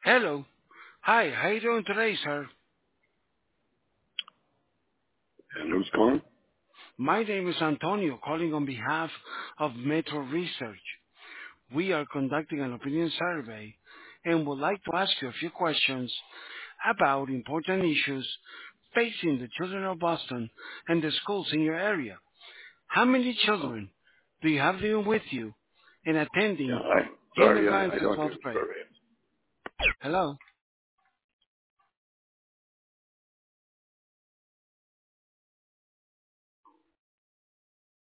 Hello. Hi, how you doing today, sir? And who's calling? My name is Antonio, calling on behalf of Metro Research. We are conducting an opinion survey and would like to ask you a few questions about important issues facing the children of Boston and the schools in your area. How many Oh, children do you have living with you and yeah, attending I'm sorry, kindergarten I to don't 12th do grade? surveys. Hello?